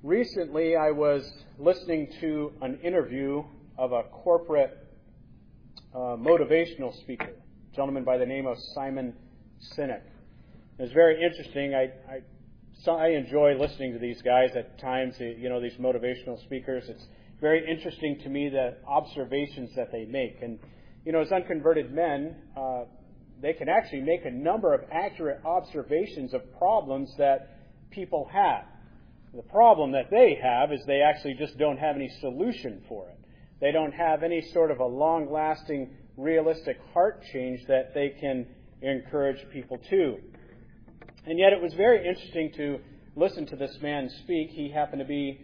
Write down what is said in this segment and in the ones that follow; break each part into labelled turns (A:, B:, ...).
A: Recently, I was listening to an interview of a corporate motivational speaker, a gentleman by the name of Simon Sinek. It was very interesting. I enjoy listening to these guys at times, these motivational speakers. It's very interesting to me the observations that they make. And, as unconverted men, they can actually make a number of accurate observations of problems that people have. The problem that they have is they actually just don't have any solution for it. They don't have any sort of a long-lasting, realistic heart change that they can encourage people to. And yet it was very interesting to listen to this man speak. He happened to be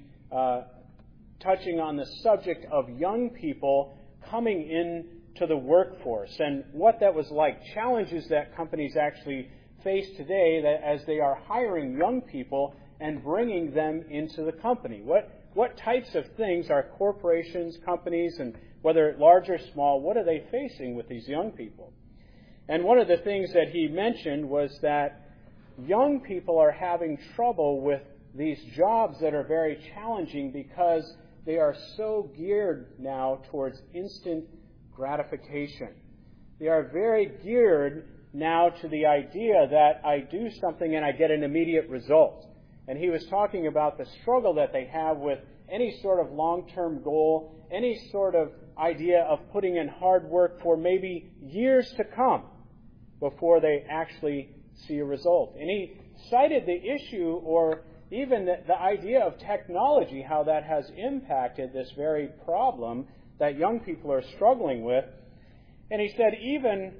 A: touching on the subject of young people coming into the workforce and what that was like, challenges that companies actually face today that as they are hiring young people and bringing them into the company. What types of things are corporations, companies, and whether large or small, what are they facing with these young people? And one of the things that he mentioned was that young people are having trouble with these jobs that are very challenging because they are so geared now towards instant gratification. They are very geared now to the idea that I do something and I get an immediate result. And he was talking about the struggle that they have with any sort of long-term goal, any sort of idea of putting in hard work for maybe years to come before they actually see a result. And he cited the issue or even the idea of technology, how that has impacted this very problem that young people are struggling with. And he said even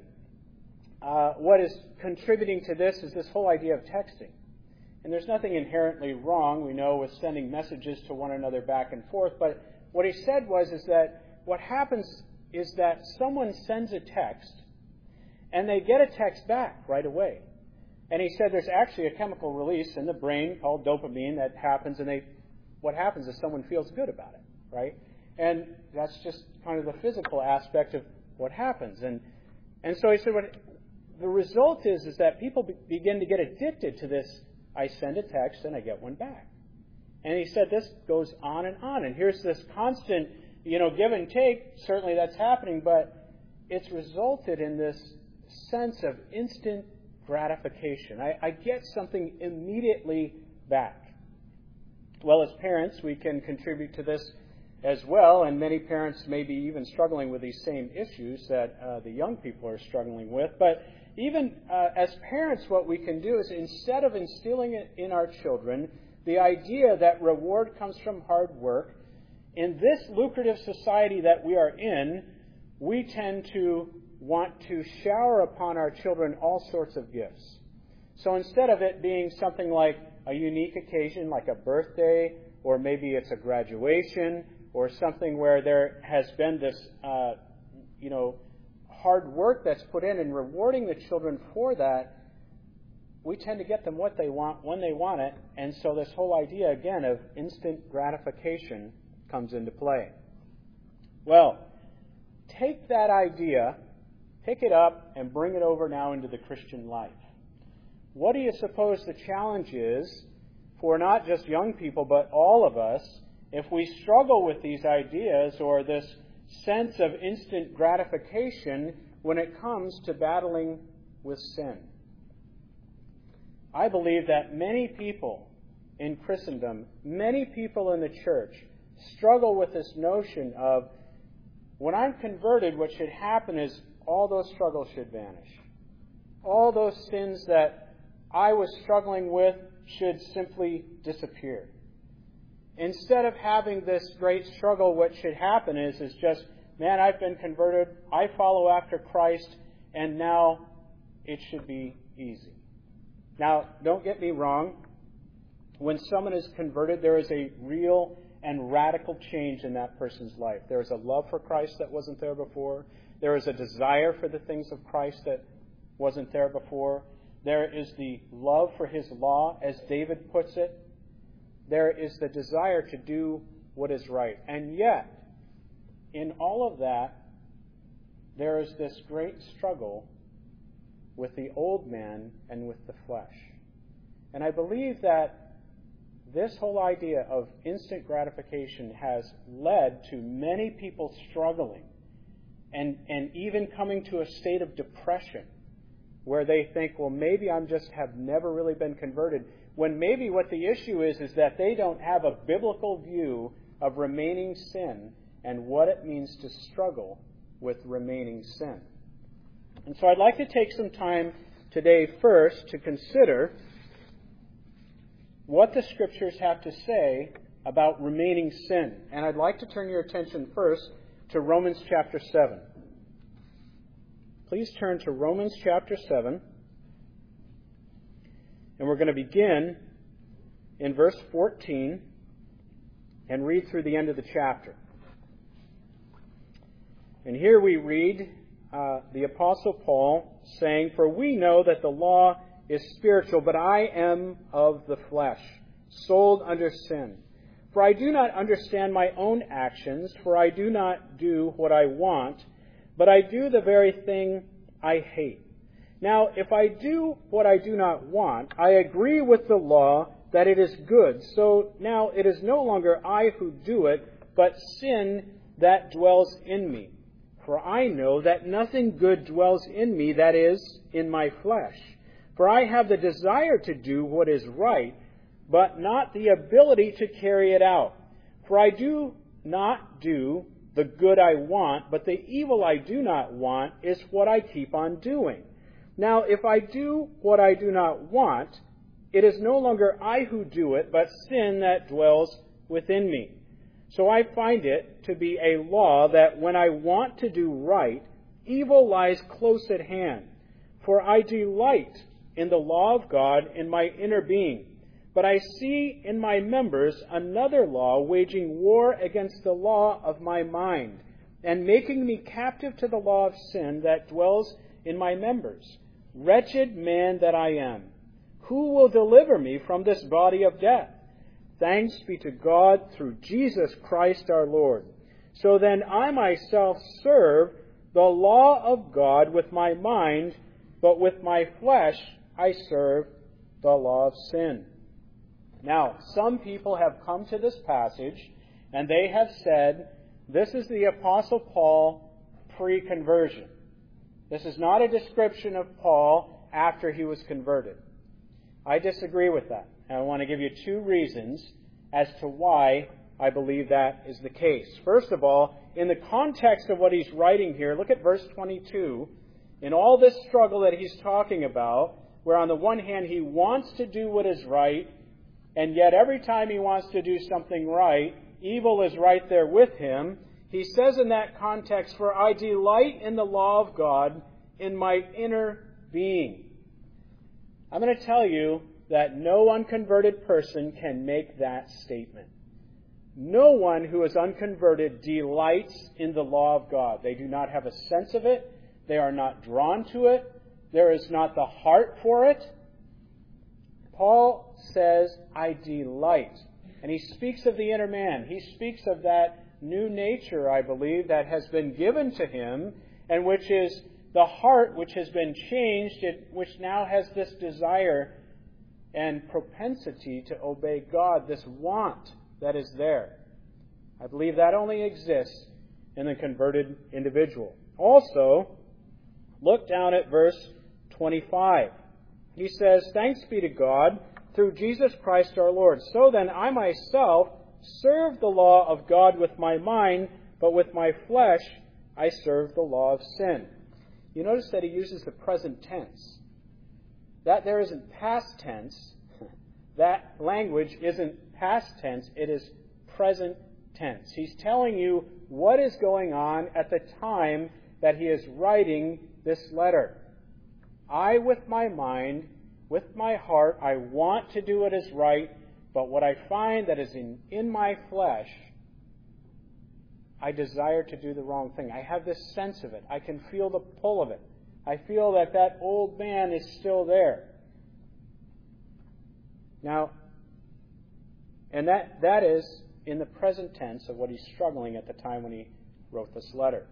A: what is contributing to this is this whole idea of texting. And there's nothing inherently wrong, we know, with sending messages to one another back and forth. But what he said is that what happens is that someone sends a text and they get a text back right away. And he said there's actually a chemical release in the brain called dopamine that happens, and what happens is someone feels good about it, right? And that's just kind of the physical aspect of what happens. And so he said the result is that people begin to get addicted to this. I send a text and I get one back. And he said this goes on. And here's this constant, give and take. Certainly that's happening, but it's resulted in this sense of instant gratification. I get something immediately back. Well, as parents, we can contribute to this as well, and many parents may be even struggling with these same issues that the young people are struggling with. But even as parents, what we can do is instead of instilling it in our children, the idea that reward comes from hard work, in this lucrative society that we are in, we tend to want to shower upon our children all sorts of gifts. So instead of it being something like a unique occasion, like a birthday, or maybe it's a graduation, or something where there has been this, hard work that's put in and rewarding the children for that, we tend to get them what they want when they want it. And so this whole idea, again, of instant gratification comes into play. Well, take that idea, pick it up, and bring it over now into the Christian life. What do you suppose the challenge is for not just young people, but all of us, if we struggle with these ideas or this sense of instant gratification when it comes to battling with sin? I believe that many people in Christendom, many people in the church, struggle with this notion of, when I'm converted, what should happen is all those struggles should vanish. All those sins that I was struggling with should simply disappear. Instead of having this great struggle, what should happen is just, man, I've been converted, I follow after Christ, and now it should be easy. Now, don't get me wrong. When someone is converted, there is a real and radical change in that person's life. There is a love for Christ that wasn't there before. There is a desire for the things of Christ that wasn't there before. There is the love for His law, as David puts it. There is the desire to do what is right. And yet, in all of that, there is this great struggle with the old man and with the flesh. And I believe that this whole idea of instant gratification has led to many people struggling and even coming to a state of depression where they think, well, maybe have never really been converted, when maybe what the issue is that they don't have a biblical view of remaining sin and what it means to struggle with remaining sin. And so I'd like to take some time today first to consider what the Scriptures have to say about remaining sin. And I'd like to turn your attention first to Romans chapter 7. Please turn to Romans chapter 7. And we're going to begin in verse 14 and read through the end of the chapter. And here we read the Apostle Paul saying, "For we know that the law is spiritual, but I am of the flesh, sold under sin. For I do not understand my own actions, for I do not do what I want, but I do the very thing I hate. Now, if I do what I do not want, I agree with the law that it is good. So now it is no longer I who do it, but sin that dwells in me. For I know that nothing good dwells in me, that is, in my flesh. For I have the desire to do what is right, but not the ability to carry it out. For I do not do the good I want, but the evil I do not want is what I keep on doing. Now, if I do what I do not want, it is no longer I who do it, but sin that dwells within me. So I find it to be a law that when I want to do right, evil lies close at hand. For I delight in the law of God in my inner being. But I see in my members another law waging war against the law of my mind, and making me captive to the law of sin that dwells in my members. Wretched man that I am! Who will deliver me from this body of death? Thanks be to God through Jesus Christ our Lord. So then I myself serve the law of God with my mind, but with my flesh I serve the law of sin." Now, some people have come to this passage and they have said, this is the Apostle Paul pre-conversion. This is not a description of Paul after he was converted. I disagree with that. And I want to give you two reasons as to why I believe that is the case. First of all, in the context of what he's writing here, look at verse 22. In all this struggle that he's talking about, where on the one hand he wants to do what is right, and yet every time he wants to do something right, evil is right there with him. He says in that context, "For I delight in the law of God in my inner being." I'm going to tell you that no unconverted person can make that statement. No one who is unconverted delights in the law of God. They do not have a sense of it. They are not drawn to it. There is not the heart for it. Paul says, I delight. And he speaks of the inner man. He speaks of that new nature, I believe, that has been given to him, and which is the heart which has been changed, which now has this desire and propensity to obey God, this want that is there. I believe that only exists in the converted individual. Also, look down at verse 25. He says, "Thanks be to God through Jesus Christ our Lord. So then I myself serve the law of God with my mind, but with my flesh I serve the law of sin." You notice that he uses the present tense. That there isn't past tense. That language isn't past tense. It is present tense. He's telling you what is going on at the time that he is writing this letter. I, with my mind, with my heart, I want to do what is right, but what I find that is in my flesh, I desire to do the wrong thing. I have this sense of it. I can feel the pull of it. I feel that that old man is still there. Now, and that is in the present tense of what he's struggling at the time when he wrote this letter.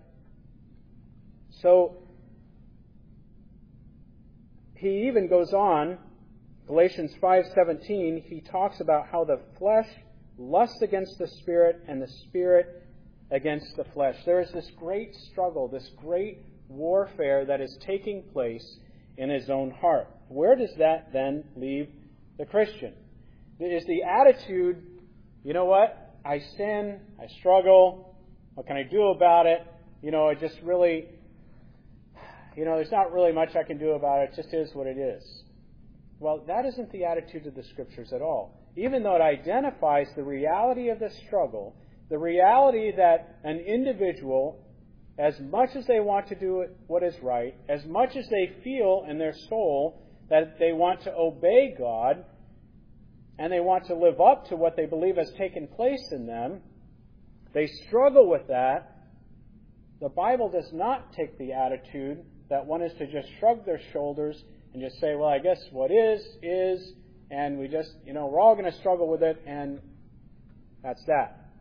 A: So, he even goes on Galatians 5:17, he talks about how the flesh lusts against the Spirit and the Spirit against the flesh. There is this great struggle, this great warfare that is taking place in his own heart. Where does that then leave the Christian? Is the attitude, you know what, I sin, I struggle, what can I do about it? It just really, there's not really much I can do about it, it just is what it is. Well, that isn't the attitude of the Scriptures at all. Even though it identifies the reality of the struggle, the reality that an individual, as much as they want to do what is right, as much as they feel in their soul that they want to obey God, and they want to live up to what they believe has taken place in them, they struggle with that. The Bible does not take the attitude that one is to just shrug their shoulders and just say, well, I guess what is, and we just, we're all going to struggle with it, and that's that.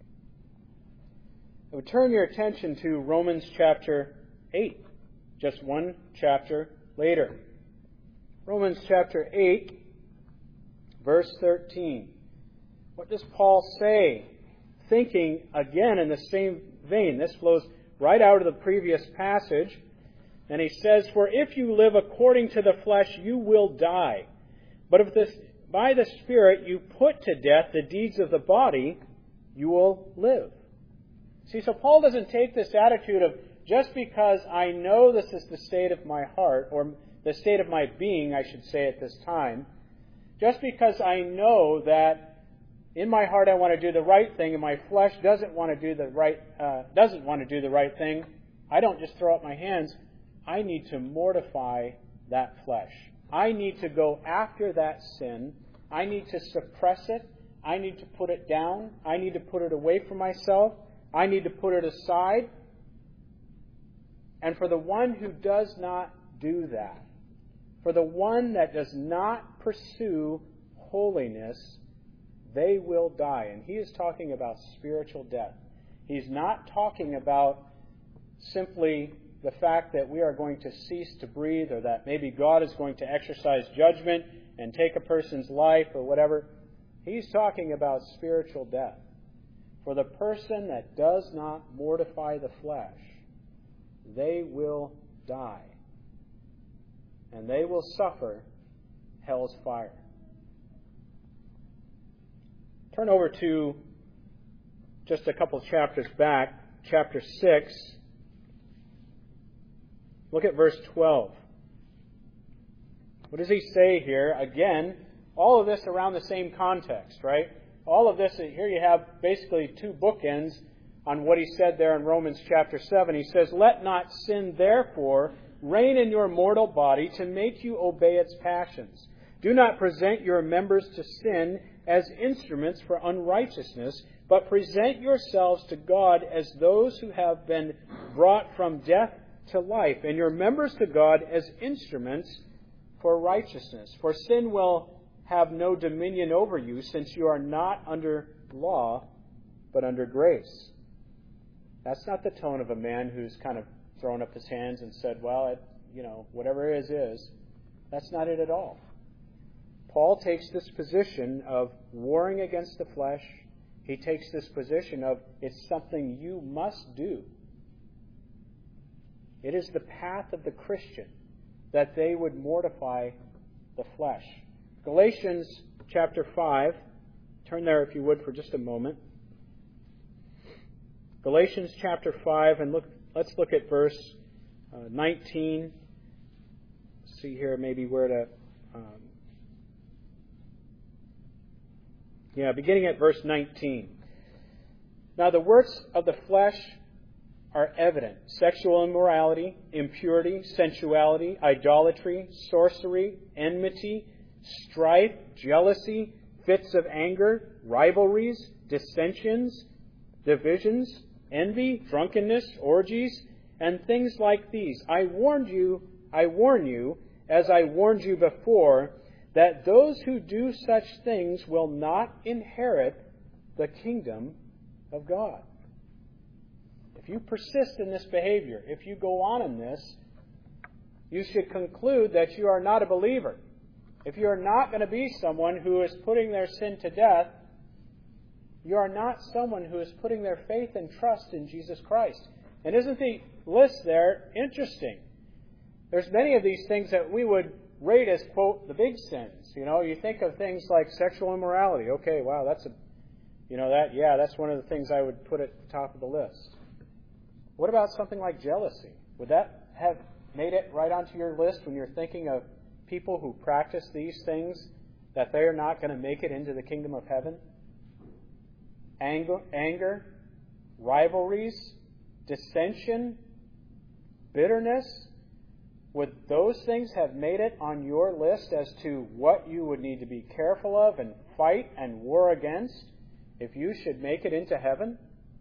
A: I would turn your attention to Romans chapter 8, just one chapter later. Romans chapter 8, verse 13. What does Paul say? Thinking again in the same vein. This flows right out of the previous passage. And he says, for if you live according to the flesh, you will die. But if by the Spirit you put to death the deeds of the body, you will live. See, so Paul doesn't take this attitude of, just because I know this is the state of my heart, or the state of my being, I should say at this time, just because I know that in my heart I want to do the right thing, and my flesh doesn't want to do the right thing, I don't just throw up my hands. I need to mortify that flesh. I need to go after that sin. I need to suppress it. I need to put it down. I need to put it away from myself. I need to put it aside. And for the one who does not do that, for the one that does not pursue holiness, they will die. And he is talking about spiritual death. He's not talking about simply the fact that we are going to cease to breathe, or that maybe God is going to exercise judgment and take a person's life or whatever. He's talking about spiritual death. For the person that does not mortify the flesh, they will die. And they will suffer hell's fire. Turn over to just a couple chapters back, chapter 6. Look at verse 12. What does he say here? Again, all of this around the same context, right? All of this, here you have basically two bookends on what he said there in Romans chapter 7. He says, let not sin therefore reign in your mortal body to make you obey its passions. Do not present your members to sin as instruments for unrighteousness, but present yourselves to God as those who have been brought from death to life, and your members to God as instruments for righteousness. For sin will have no dominion over you, since you are not under law, but under grace. That's not the tone of a man who's kind of thrown up his hands and said, well, whatever it is. That's not it at all. Paul takes this position of warring against the flesh. He takes this position of it's something you must do. It is the path of the Christian that they would mortify the flesh. Galatians chapter 5. Turn there if you would for just a moment. Galatians chapter 5, and let's look at verse 19. See here maybe where to... beginning at verse 19. Now the works of the flesh are evident: sexual immorality, impurity, sensuality, idolatry, sorcery, enmity, strife, jealousy, fits of anger, rivalries, dissensions, divisions, envy, drunkenness, orgies, and things like these. I warn you, as I warned you before, that those who do such things will not inherit the kingdom of God. If you persist in this behavior, if you go on in this, you should conclude that you are not a believer. if you're not going to be someone who is putting their sin to death, you are not someone who is putting their faith and trust in Jesus Christ. And isn't the list there interesting? There's many of these things that we would rate as, quote, the big sins. You think of things like sexual immorality. Okay, wow, that's one of the things I would put at the top of the list. What about something like jealousy? Would that have made it right onto your list when you're thinking of people who practice these things, that they are not going to make it into the kingdom of heaven? Anger, rivalries, dissension, bitterness. Would those things have made it on your list as to what you would need to be careful of and fight and war against if you should make it into heaven?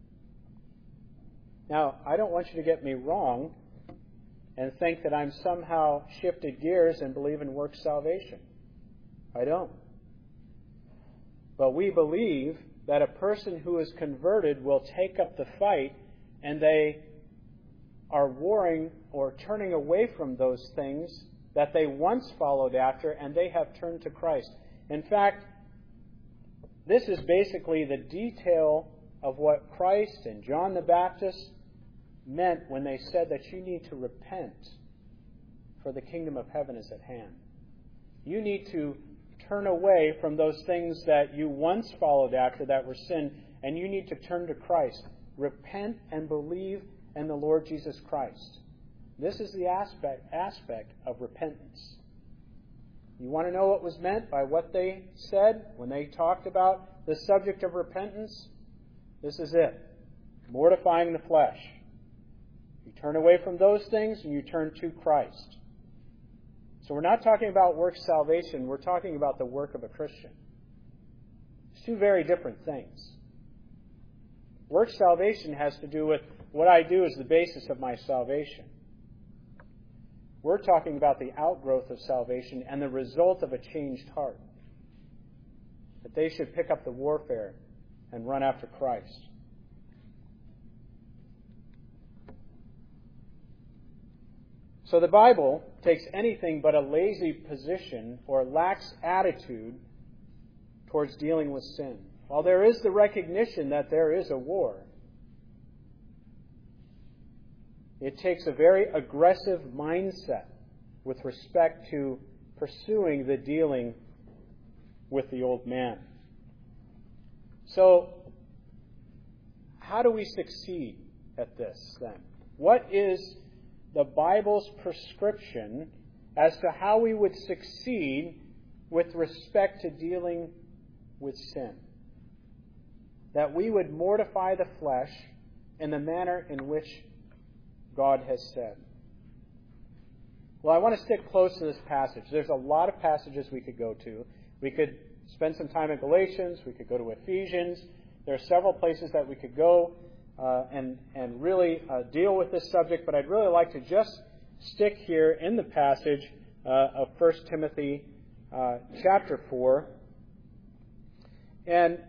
A: Now, I don't want you to get me wrong and think that I'm somehow shifted gears and believe in works salvation. I don't. But we believe that a person who is converted will take up the fight, and they are warring or turning away from those things that they once followed after, and they have turned to Christ. In fact, this is basically the detail of what Christ and John the Baptist meant when they said that you need to repent, for the kingdom of heaven is at hand. You need to turn away from those things that you once followed after that were sin, and you need to turn to Christ. Repent and believe in the Lord Jesus Christ. This is the aspect of repentance. You want to know what was meant by what they said when they talked about the subject of repentance? This is it. Mortifying the flesh. You turn away from those things and you turn to Christ. So we're not talking about works salvation. We're talking about the work of a Christian. It's two very different things. Works salvation has to do with what I do as the basis of my salvation. We're talking about the outgrowth of salvation and the result of a changed heart. That they should pick up the warfare and run after Christ. So the Bible takes anything but a lazy position or lax attitude towards dealing with sin. While there is the recognition that there is a war, it takes a very aggressive mindset with respect to pursuing the dealing with the old man. So, how do we succeed at this then? What is the Bible's prescription as to how we would succeed with respect to dealing with sin? That we would mortify the flesh in the manner in which God has said. Well, I want to stick close to this passage. There's a lot of passages we could go to. We could spend some time in Galatians. We could go to Ephesians. There are several places that we could go and really deal with this subject, but I'd really like to just stick here in the passage of 1 Timothy chapter 4. And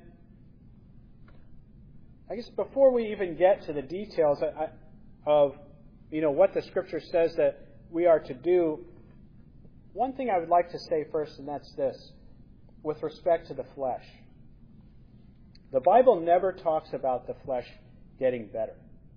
A: I guess before we even get to the details of what the Scripture says that we are to do, one thing I would like to say first, and that's this, with respect to the flesh. The Bible never talks about the flesh getting better.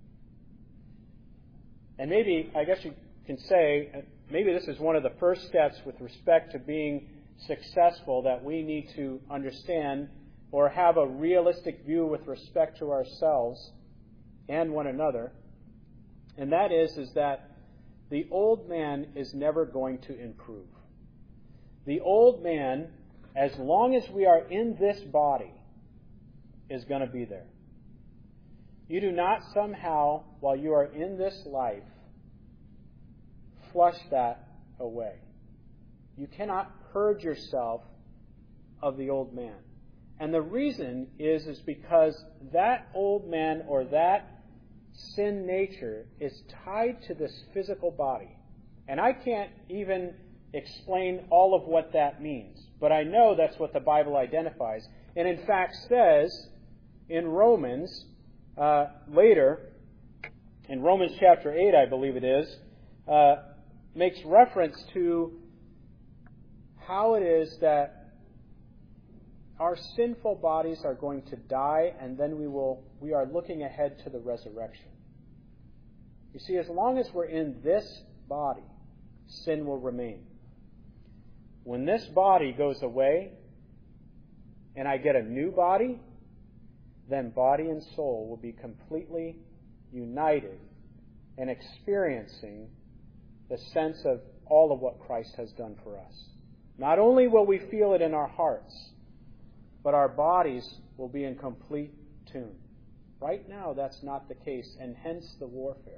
A: And maybe, I guess you can say, maybe this is one of the first steps with respect to being successful that we need to understand or have a realistic view with respect to ourselves and one another. And that is that the old man is never going to improve. The old man, as long as we are in this body, is going to be there. You do not somehow, while you are in this life, flush that away. You cannot purge yourself of the old man. And the reason is because that old man or that sin nature is tied to this physical body. And I can't even explain all of what that means. But I know that's what the Bible identifies. And in fact says in Romans, later, in Romans chapter 8, I believe it is, makes reference to how it is that our sinful bodies are going to die, and then we are looking ahead to the resurrection. You see, as long as we're in this body, sin will remain. When this body goes away and I get a new body, then body and soul will be completely united and experiencing the sense of all of what Christ has done for us. Not only will we feel it in our hearts, but our bodies will be in complete tune. Right now, that's not the case, and hence the warfare.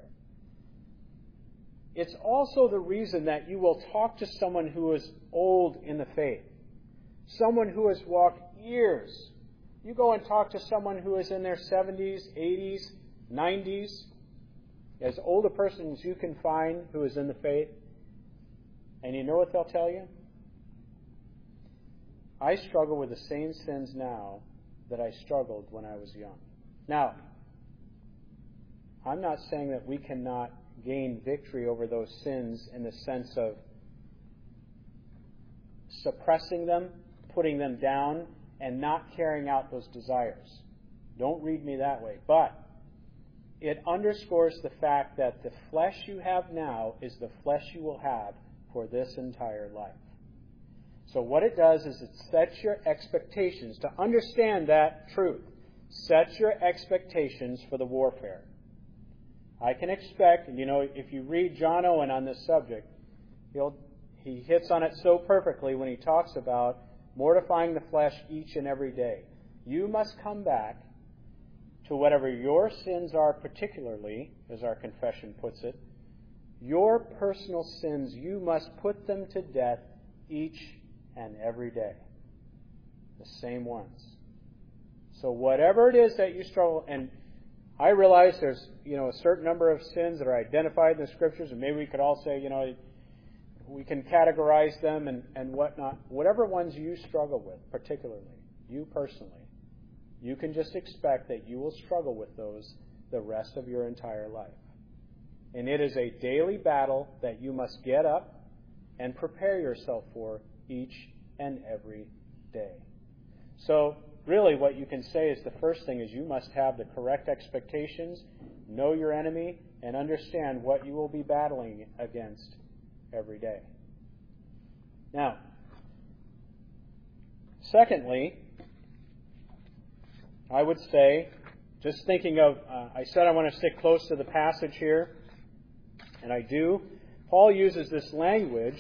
A: It's also the reason that you will talk to someone who is old in the faith, someone who has walked years. You go and talk to someone who is in their 70s, 80s, 90s, as old a person as you can find who is in the faith, and you know what they'll tell you? I struggle with the same sins now that I struggled when I was young. Now, I'm not saying that we cannot gain victory over those sins in the sense of suppressing them, putting them down, and not carrying out those desires. Don't read me that way. But it underscores the fact that the flesh you have now is the flesh you will have for this entire life. So what it does is it sets your expectations. To understand that truth, set your expectations for the warfare. I can expect, if you read John Owen on this subject, he hits on it so perfectly when he talks about mortifying the flesh each and every day. You must come back to whatever your sins are, particularly, as our confession puts it. Your personal sins, you must put them to death each and every day. The same ones. So whatever it is that you struggle, and I realize there's, a certain number of sins that are identified in the Scriptures, and maybe we could all say, we can categorize them and whatnot. Whatever ones you struggle with, particularly, you personally, you can just expect that you will struggle with those the rest of your entire life. And it is a daily battle that you must get up and prepare yourself for each and every day. So, really what you can say is the first thing is you must have the correct expectations, know your enemy, and understand what you will be battling against every day. Now, secondly, I would say, just thinking of, I said I want to stick close to the passage here, and I do. Paul uses this language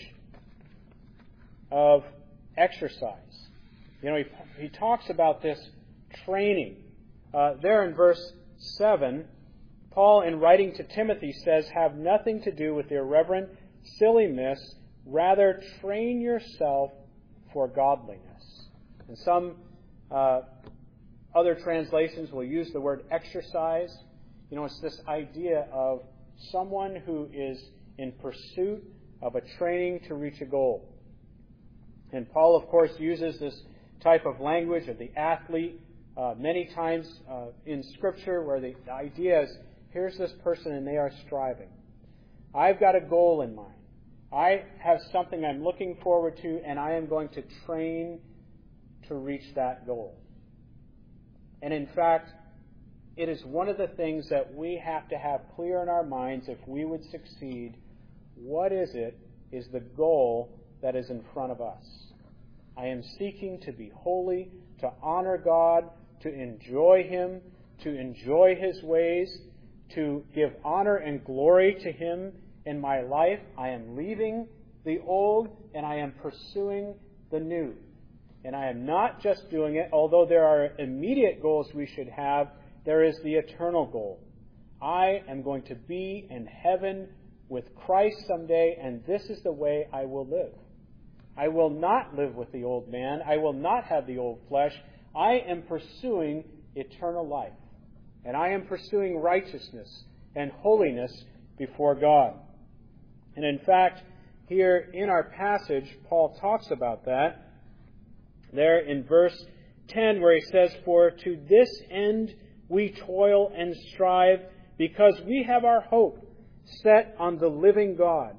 A: of exercise. He talks about this training. There in verse 7, Paul, in writing to Timothy, says, "Have nothing to do with irreverent silliness, rather train yourself for godliness." And some other translations will use the word exercise. It's this idea of someone who is in pursuit of a training to reach a goal. And Paul, of course, uses this type of language of the athlete many times in Scripture, where the idea is, here's this person and they are striving. I've got a goal in mind. I have something I'm looking forward to, and I am going to train to reach that goal. And in fact, it is one of the things that we have to have clear in our minds if we would succeed. What is the goal that is in front of us? I am seeking to be holy, to honor God, to enjoy Him, to enjoy His ways, to give honor and glory to Him in my life. I am leaving the old and I am pursuing the new. And I am not just doing it, although there are immediate goals we should have, there is the eternal goal. I am going to be in heaven with Christ someday, and this is the way I will live. I will not live with the old man. I will not have the old flesh. I am pursuing eternal life. And I am pursuing righteousness and holiness before God. And in fact, here in our passage, Paul talks about that. There in verse 10, where he says, "For to this end we toil and strive, because we have our hope set on the living God,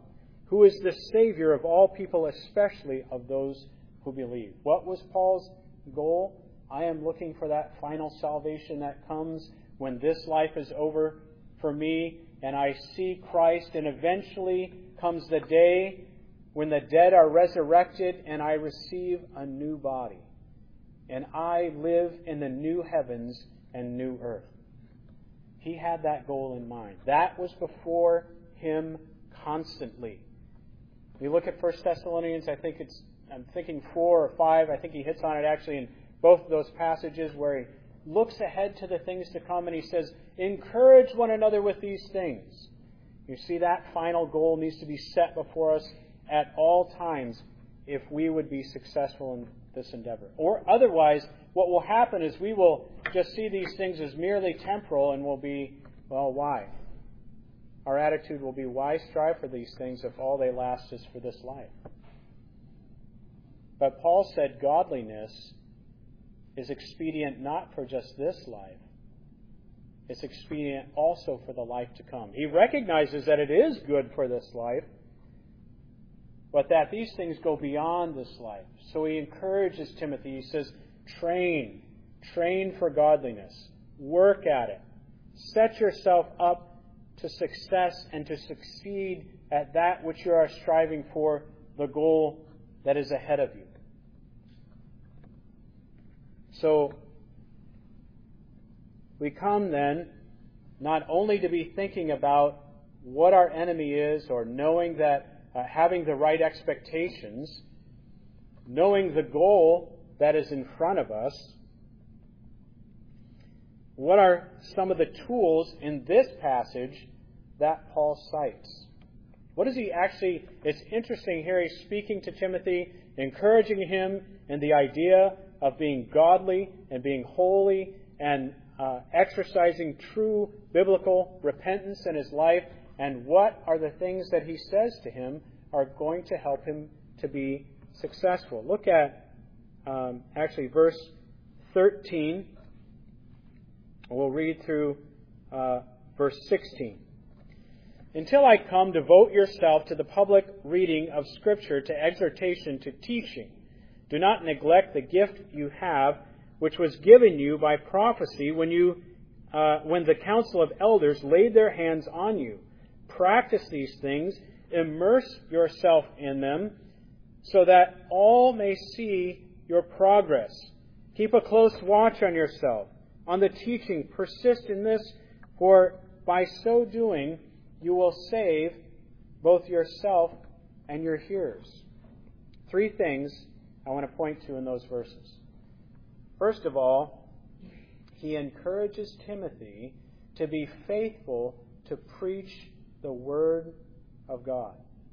A: who is the Savior of all people, especially of those who believe. What was Paul's goal? I am looking for that final salvation that comes when this life is over for me and I see Christ, and eventually comes the day when the dead are resurrected and I receive a new body. And I live in the new heavens and new earth. He had that goal in mind. That was before him constantly. We look at 1 Thessalonians, I'm thinking 4 or 5. I think he hits on it actually in both of those passages where he looks ahead to the things to come and he says, encourage one another with these things. You see, that final goal needs to be set before us at all times if we would be successful in this endeavor. Or otherwise, what will happen is we will just see these things as merely temporal and will be, well, why? Our attitude will be, why strive for these things if all they last is for this life? But Paul said godliness is expedient not for just this life. It's expedient also for the life to come. He recognizes that it is good for this life, but that these things go beyond this life. So he encourages Timothy. He says, train for godliness. Work at it. Set yourself up to success and to succeed at that which you are striving for, the goal that is ahead of you. So, we come then not only to be thinking about what our enemy is, or knowing that, having the right expectations, knowing the goal that is in front of us. What are some of the tools in this passage that Paul cites? What does he actually... It's interesting here, he's speaking to Timothy, encouraging him in the idea of being godly and being holy and exercising true biblical repentance in his life. And what are the things that he says to him are going to help him to be successful? Look at verse 13. We'll read through verse 16. Until I come, devote yourself to the public reading of Scripture, to exhortation, to teaching. Do not neglect the gift you have, which was given you by prophecy when the council of elders laid their hands on you. Practice these things, immerse yourself in them, so that all may see your progress. Keep a close watch on yourself, on the teaching. Persist in this, for by so doing you will save both yourself and your hearers. 3 things I want to point to in those verses. First of all, he encourages Timothy to be faithful to preach the Word of God.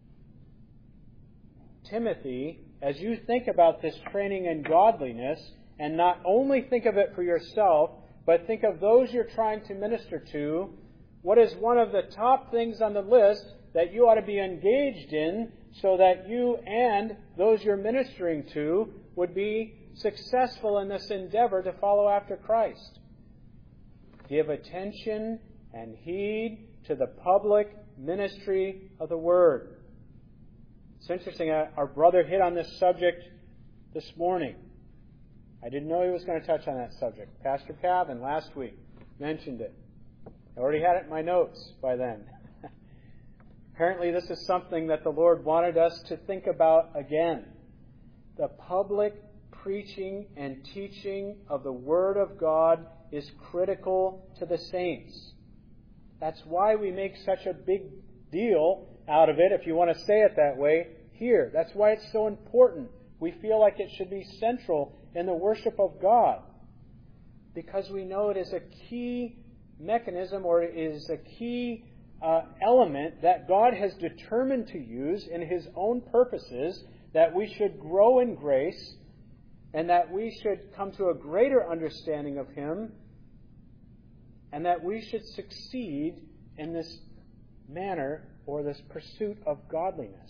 A: Timothy, as you think about this training in godliness, and not only think of it for yourself, but think of those you're trying to minister to, what is one of the top things on the list that you ought to be engaged in so that you and those you're ministering to would be successful in this endeavor to follow after Christ? Give attention and heed to the public ministry of the Word. It's interesting, our brother hit on this subject this morning. I didn't know he was going to touch on that subject. Pastor Pavin last week mentioned it. I already had it in my notes by then. Apparently this is something that the Lord wanted us to think about again. The public preaching and teaching of the Word of God is critical to the saints. That's why we make such a big deal out of it, if you want to say it that way, here. That's why it's so important. We feel like it should be central in the worship of God, because we know it is a key mechanism, or it is a key element that God has determined to use in His own purposes, that we should grow in grace and that we should come to a greater understanding of Him, and that we should succeed in this manner, or this pursuit of godliness.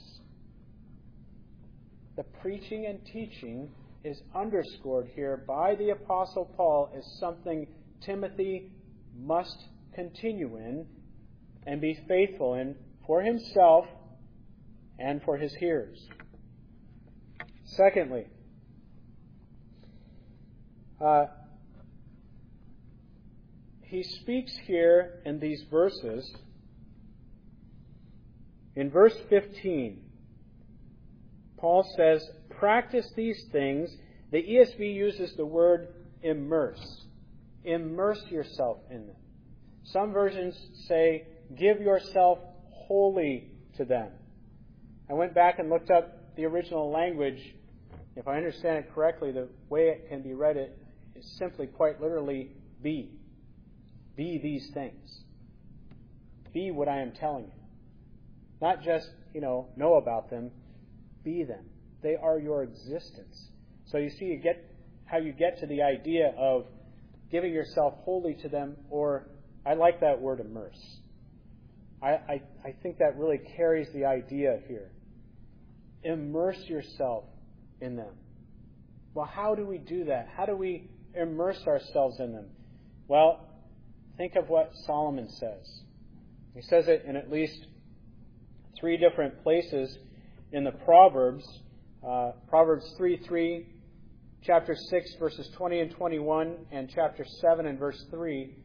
A: The preaching and teaching is underscored here by the Apostle Paul as something Timothy must continue in and be faithful in for himself and for his hearers. Secondly, he speaks here in these verses. In verse 15, Paul says, practice these things. The ESV uses the word immerse. Immerse yourself in them. Some versions say, give yourself wholly to them. I went back and looked up the original language. If I understand it correctly, the way it can be read is simply, quite literally, be. Be these things. Be what I am telling you. Not just, know about them. Be them. They are your existence. So you see, how you get to the idea of giving yourself wholly to them, or I like that word immerse. I think that really carries the idea here. Immerse yourself in them. Well, how do we do that? How do we immerse ourselves in them? Well, think of what Solomon says. He says it in at least 3 different places in the Proverbs. Proverbs 3:3, chapter 6, verses 20 and 21, and chapter 7 and verse 3.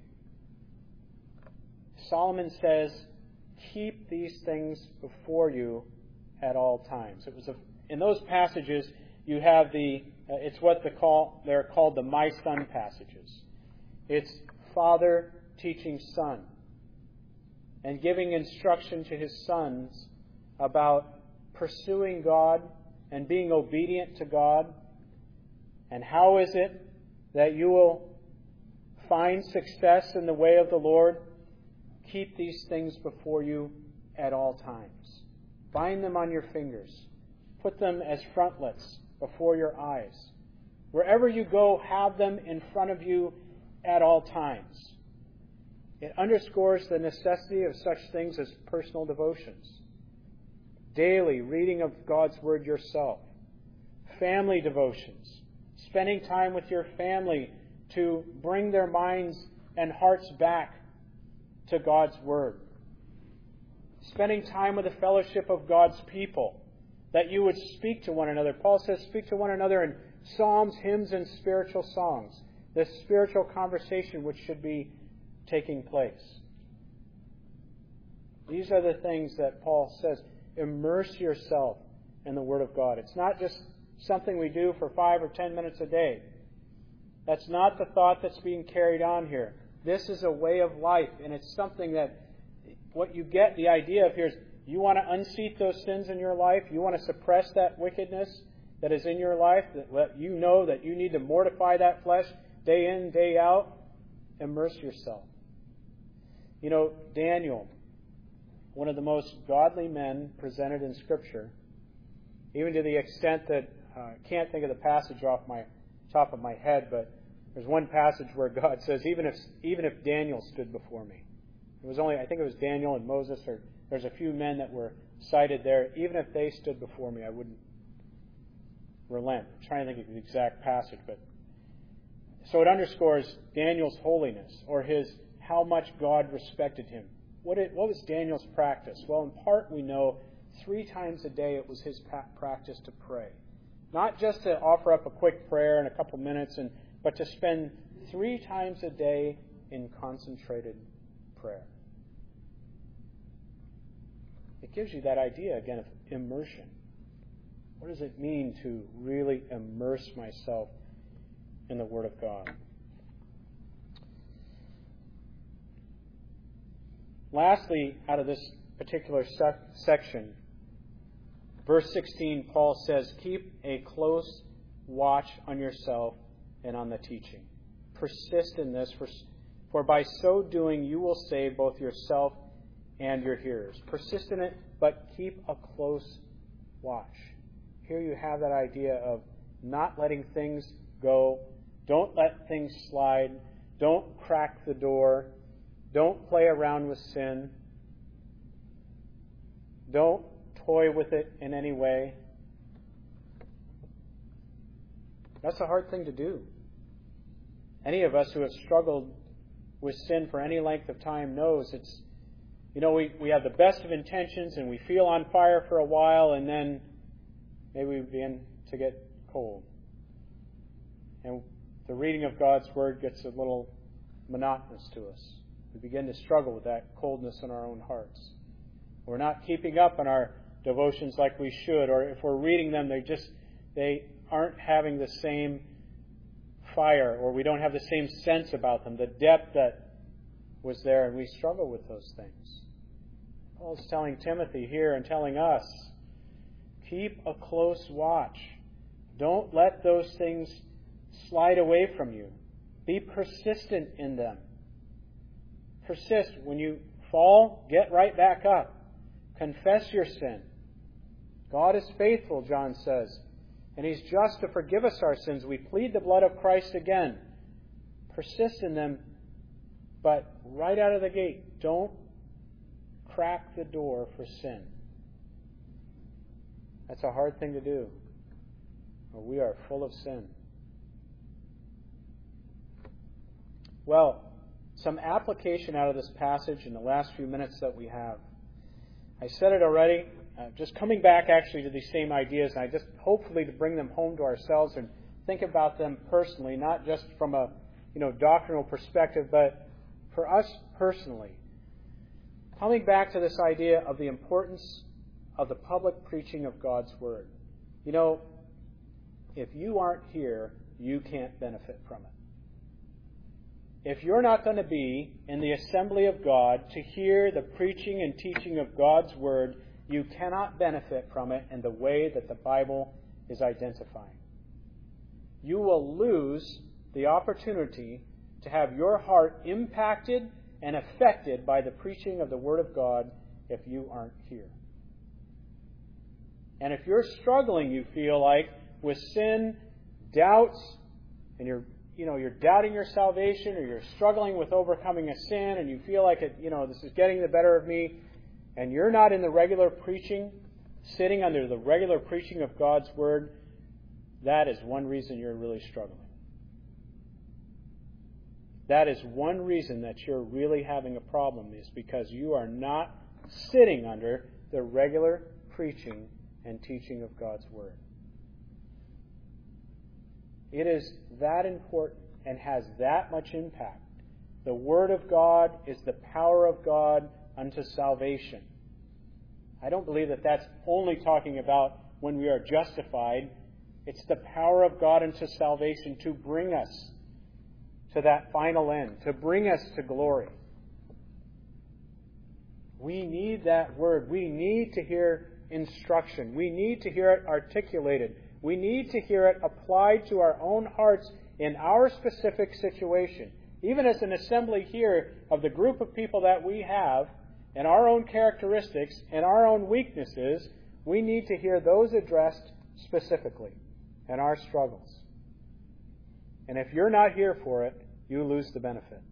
A: Solomon says, keep these things before you at all times. In those passages, you have it's what they're called the My Son passages. It's father teaching son and giving instruction to his sons about pursuing God and being obedient to God. And how is it that you will find success in the way of the Lord? Keep these things before you at all times. Bind them on your fingers. Put them as frontlets before your eyes. Wherever you go, have them in front of you at all times. It underscores the necessity of such things as personal devotions. Daily reading of God's Word yourself. Family devotions. Spending time with your family to bring their minds and hearts back to God's Word. Spending time with the fellowship of God's people, that you would speak to one another. Paul says, speak to one another in psalms, hymns, and spiritual songs. This spiritual conversation which should be taking place. These are the things that Paul says. Immerse yourself in the Word of God. It's not just something we do for 5 or 10 minutes a day. That's not the thought that's being carried on here. This is a way of life, and it's something that what you get the idea of here is you want to unseat those sins in your life. You want to suppress that wickedness that is in your life, that you know that you need to mortify that flesh day in, day out. Immerse yourself. Daniel, one of the most godly men presented in Scripture, even to the extent that I can't think of the passage off my top of my head, but there's one passage where God says, even if Daniel stood before me. I think it was Daniel and Moses, or there's a few men that were cited there. Even if they stood before me, I wouldn't relent. I'm trying to think of the exact passage, but so it underscores Daniel's holiness, or how much God respected him. What was Daniel's practice? Well, in part we know 3 times a day it was his practice to pray. Not just to offer up a quick prayer in a couple minutes, but to spend 3 times a day in concentrated prayer. It gives you that idea, again, of immersion. What does it mean to really immerse myself in the Word of God? Lastly, out of this particular section, verse 16, Paul says, keep a close watch on yourself and on the teaching. Persist in this, for by so doing you will save both yourself and your hearers. Persist in it, but keep a close watch. Here you have that idea of not letting things go. Don't let things slide. Don't crack the door. Don't play around with sin. Don't toy with it in any way. That's a hard thing to do. Any of us who have struggled with sin for any length of time knows We have the best of intentions and we feel on fire for a while, and then maybe we begin to get cold. And the reading of God's Word gets a little monotonous to us. We begin to struggle with that coldness in our own hearts. We're not keeping up on our devotions like we should, or if we're reading them, they aren't having the same fire, or we don't have the same sense about them, the depth that was there, and we struggle with those things. Paul's telling Timothy here and telling us, keep a close watch. Don't let those things slide away from you. Be persistent in them. Persist. When you fall, get right back up. Confess your sin. God is faithful, John says, and He's just to forgive us our sins. We plead the blood of Christ again. Persist in them, but right out of the gate, don't crack the door for sin. That's a hard thing to do. We are full of sin. Well, some application out of this passage in the last few minutes that we have. I said it already, just coming back actually to these same ideas, and I just hopefully to bring them home to ourselves and think about them personally, not just from a doctrinal perspective, but for us personally. Coming back to this idea of the importance of the public preaching of God's Word. If you aren't here, you can't benefit from it. If you're not going to be in the assembly of God to hear the preaching and teaching of God's Word, you cannot benefit from it in the way that the Bible is identifying. You will lose the opportunity to have your heart impacted and affected by the preaching of the Word of God if you aren't here. And if you're struggling, you feel like, with sin, doubts, and you're doubting your salvation, or you're struggling with overcoming a sin, and you feel like this is getting the better of me, and you're not in the regular preaching, sitting under the regular preaching of God's Word, that is one reason you're really struggling. That is one reason that you're really having a problem, is because you are not sitting under the regular preaching and teaching of God's Word. It is that important and has that much impact. The Word of God is the power of God unto salvation. I don't believe that that's only talking about when we are justified. It's the power of God unto salvation to bring us to that final end, to bring us to glory. We need that Word. We need to hear instruction. We need to hear it articulated. We need to hear it applied to our own hearts in our specific situation. Even as an assembly here of the group of people that we have, and our own characteristics and our own weaknesses, we need to hear those addressed specifically and our struggles. And if you're not here for it, you lose the benefit.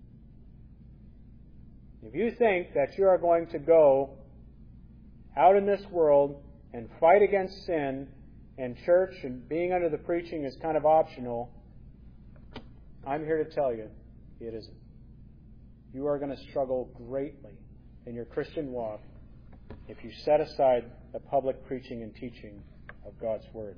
A: If you think that you are going to go out in this world and fight against sin, and church and being under the preaching is kind of optional, I'm here to tell you, it isn't. You are going to struggle greatly in your Christian walk if you set aside the public preaching and teaching of God's Word.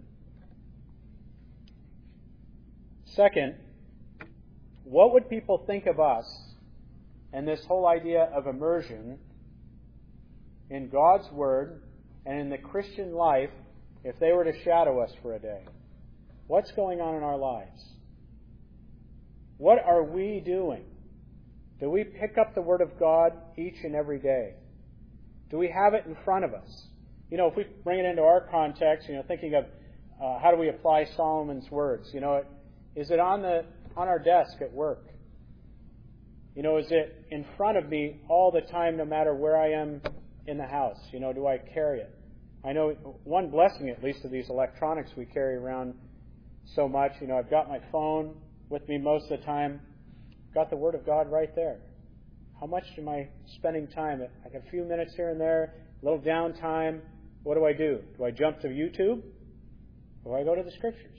A: Second, what would people think of us and this whole idea of immersion in God's Word and in the Christian life if they were to shadow us for a day? What's going on in our lives? What are we doing? Do we pick up the Word of God each and every day? Do we have it in front of us? If we bring it into our context, thinking of how do we apply Solomon's words? Is it on our desk at work? Is it in front of me all the time, no matter where I am in the house? Do I carry it? I know one blessing, at least, of these electronics we carry around so much. I've got my phone with me most of the time. Got the Word of God right there. How much am I spending time? Like a few minutes here and there, a little downtime. What do? Do I jump to YouTube? Or do I go to the Scriptures?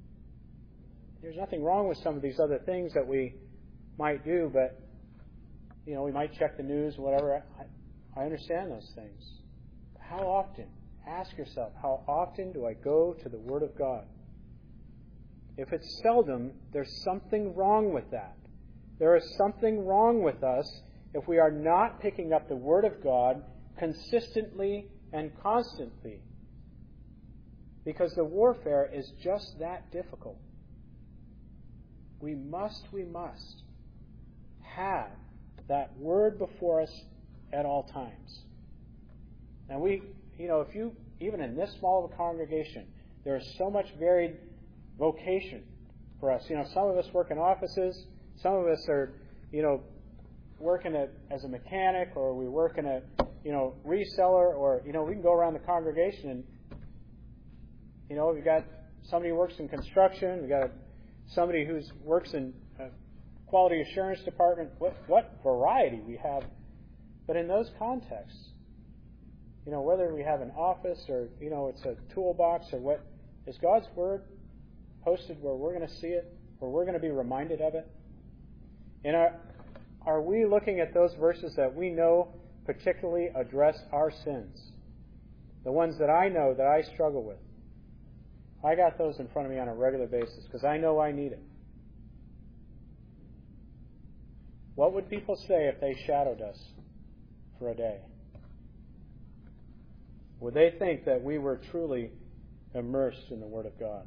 A: There's nothing wrong with some of these other things that we might do, but we might check the news, whatever. I understand those things. How often? Ask yourself, how often do I go to the Word of God? If it's seldom, there's something wrong with that. There is something wrong with us if we are not picking up the Word of God consistently and constantly. Because the warfare is just that difficult. We must have that Word before us at all times. And if you, even in this small of a congregation, there is so much varied vocation for us. Some of us work in offices, some of us are, working as a mechanic, or we work in a, reseller, or, we can go around the congregation and, we've got somebody who works in construction, we've got somebody who works in a quality assurance department. What variety we have. But in those contexts, whether we have an office or, it's a toolbox or what, is God's Word posted where we're going to see it, where we're going to be reminded of it? And are we looking at those verses that we know particularly address our sins? The ones that I know that I struggle with. I got those in front of me on a regular basis because I know I need it. What would people say if they shadowed us for a day? Would they think that we were truly immersed in the Word of God?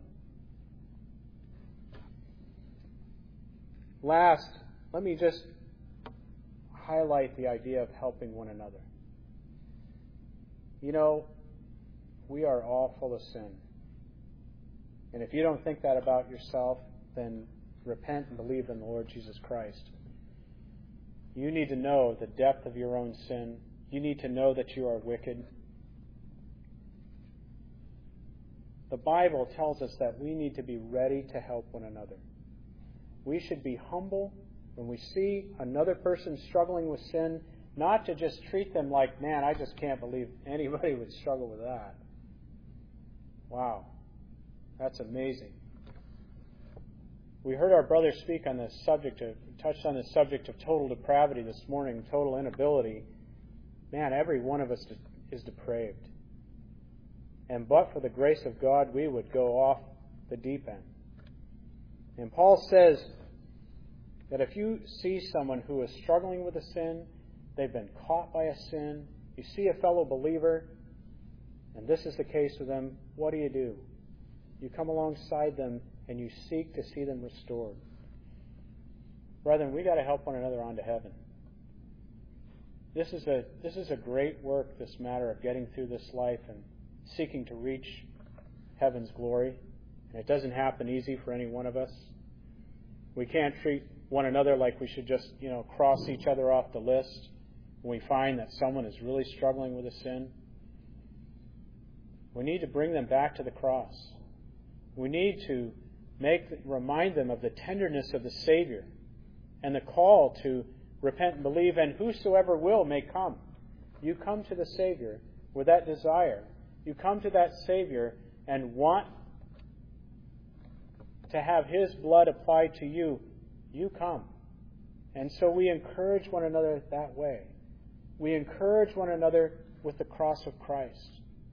A: Last, let me just highlight the idea of helping one another. We are all full of sin. And if you don't think that about yourself, then repent and believe in the Lord Jesus Christ. You need to know the depth of your own sin. You need to know that you are wicked. The Bible tells us that we need to be ready to help one another. We should be humble when we see another person struggling with sin, not to just treat them like, man, I just can't believe anybody would struggle with that. Wow. That's amazing. We heard our brother speak on this subject, touched on the subject of total depravity this morning, total inability. Man, every one of us is depraved. And but for the grace of God, we would go off the deep end. And Paul says that if you see someone who is struggling with a sin, they've been caught by a sin, you see a fellow believer, and this is the case with them, what do? You come alongside them and you seek to see them restored. Brethren, we got to help one another on to heaven. This is a great work, this matter of getting through this life and seeking to reach heaven's glory. And it doesn't happen easy for any one of us. We can't treat one another like we should just, cross each other off the list when we find that someone is really struggling with a sin. We need to bring them back to the cross. We need to remind them of the tenderness of the Savior and the call to repent and believe, and whosoever will may come. You come to the Savior with that desire. You come to that Savior and want to have His blood applied to you. You come. And so we encourage one another that way. We encourage one another with the cross of Christ.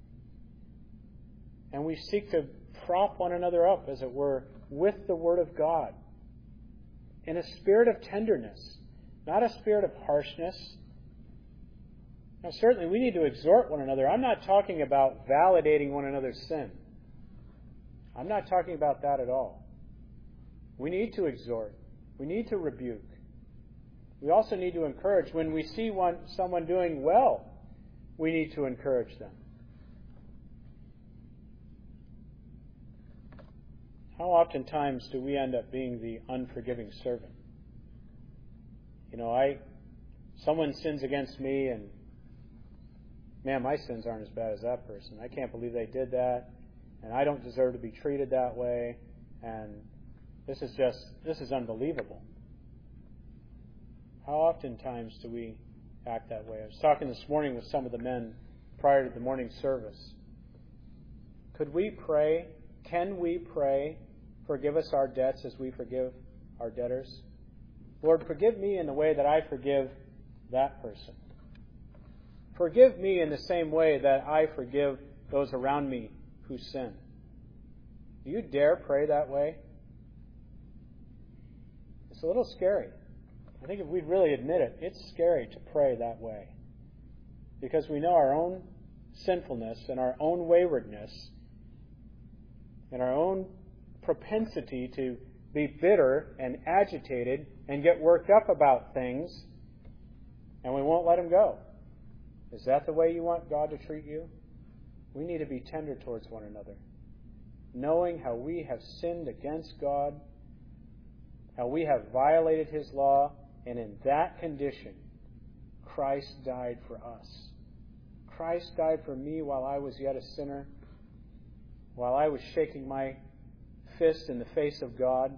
A: And we seek to prop one another up, as it were, with the Word of God. In a spirit of tenderness, not a spirit of harshness. Now, certainly we need to exhort one another. I'm not talking about validating one another's sin. I'm not talking about that at all. We need to exhort. We need to rebuke. We also need to encourage. When we see someone doing well, we need to encourage them. How oftentimes do we end up being the unforgiving servant? Someone sins against me and, man, my sins aren't as bad as that person. I can't believe they did that, and I don't deserve to be treated that way, and this is unbelievable. How oftentimes do we act that way? I was talking this morning with some of the men prior to the morning service. Could we pray? Can we pray, forgive us our debts as we forgive our debtors? Lord, forgive me in the way that I forgive that person. Forgive me in the same way that I forgive those around me who sin. Do you dare pray that way? It's a little scary. I think if we'd really admit it, it's scary to pray that way. Because we know our own sinfulness and our own waywardness and our own propensity to be bitter and agitated and get worked up about things, and we won't let them go. Is that the way you want God to treat you? We need to be tender towards one another, knowing how we have sinned against God, how we have violated His law, and in that condition, Christ died for us. Christ died for me while I was yet a sinner, while I was shaking my fist in the face of God.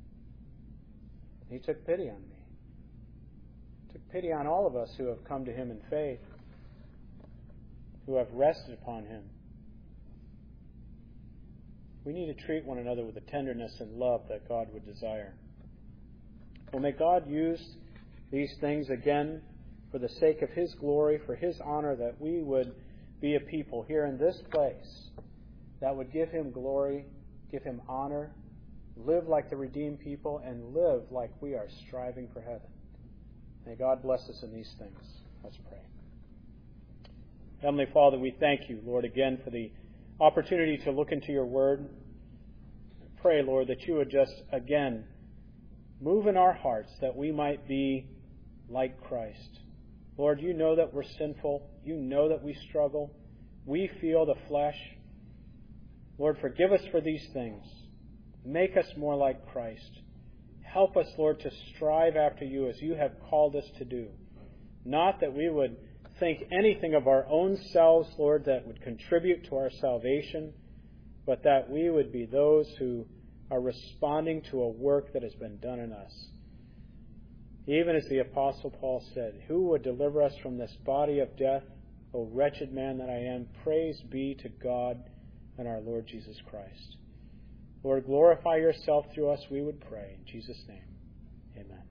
A: He took pity on me. He took pity on all of us who have come to Him in faith, who have rested upon Him. We need to treat one another with the tenderness and love that God would desire. Well, may God use these things again for the sake of His glory, for His honor, that we would be a people here in this place that would give Him glory, give Him honor, live like the redeemed people, and live like we are striving for heaven. May God bless us in these things. Let's pray. Heavenly Father, we thank You, Lord, again for the opportunity to look into Your Word. I pray, Lord, that You would just, again, move in our hearts that we might be like Christ. Lord, You know that we're sinful. You know that we struggle. We feel the flesh. Lord, forgive us for these things. Make us more like Christ. Help us, Lord, to strive after You as You have called us to do. Not that we would think anything of our own selves, Lord, that would contribute to our salvation, but that we would be those who are responding to a work that has been done in us. Even as the Apostle Paul said, "Who would deliver us from this body of death? O wretched man that I am, praise be to God and our Lord Jesus Christ." Lord, glorify Yourself through us, we would pray. In Jesus' name, amen.